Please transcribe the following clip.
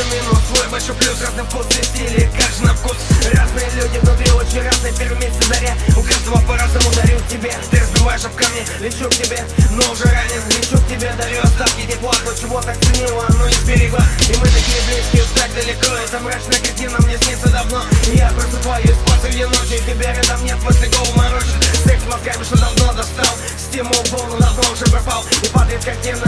минус, свой большой плюс. Разный вкус и стили, каждый на вкус. Разные люди внутри, очень разные. Первый месяц заря, у каждого по-разному дарю тебе. Ты разбиваешь об камни, лечу к тебе, но уже ранен. Лечу к тебе, дарю остатки тепла. То, чего так ценила, но не сберегла. И мы такие близкие, так далеко. Эта мрачная картина мне снится давно. И я просыпаюсь посреди ночи, тебя рядом нет, после голову морочит. Секс мозгами, что давно достал. Стимул волну давно уже пропал. И падает картина